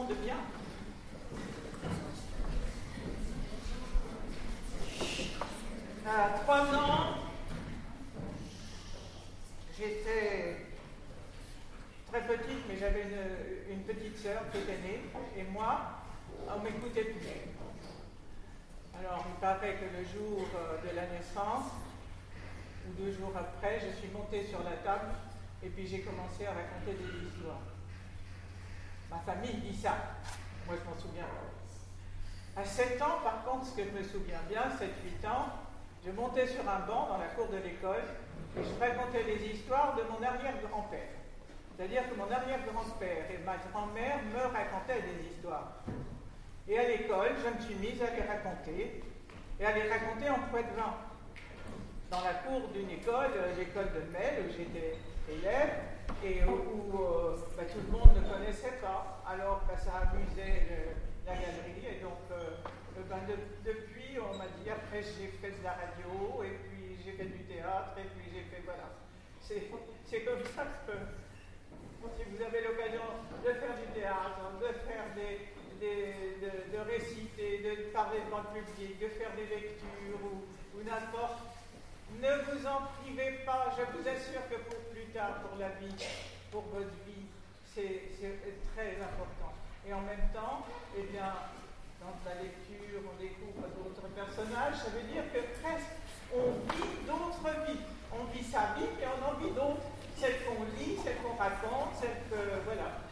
monde bien. À 3 ans, j'étais très petite, mais j'avais une petite sœur qui était née, et moi, on ne m'écoutait plus. Alors, il paraît que le jour de la naissance, ou 2 jours après, je suis montée sur la table, et puis j'ai commencé à raconter des histoires. Ma famille dit ça, moi je m'en souviens pas. À 7 ans, par contre, ce que je me souviens bien, 7-8 ans, je montais sur un banc dans la cour de l'école et je racontais des histoires de mon arrière-grand-père. C'est-à-dire que mon arrière-grand-père et ma grand-mère me racontaient des histoires. Et à l'école, je me suis mise à les raconter, et à les raconter en Poitou-Vent. Dans la cour d'une école, l'école de Mel, où j'étais élève, et où tout le monde ne connaissait pas. Alors ça amusait la galerie, et donc depuis on m'a dit, après j'ai fait de la radio, et puis j'ai fait du théâtre, et puis j'ai fait, voilà. C'est comme ça que si vous avez l'occasion de faire du théâtre, de faire de réciter, de parler devant le public, de faire des lectures ou n'importe, ne vous en privez pas. Je vous assure que pour plus tard, pour la vie, pour votre vie, c'est très important. Et en même temps, eh bien, dans la lecture, on découvre d'autres personnages. Ça veut dire que presque on vit d'autres vies. On vit sa vie, mais on en vit d'autres. Celles qu'on lit, celles qu'on raconte, celles que, voilà.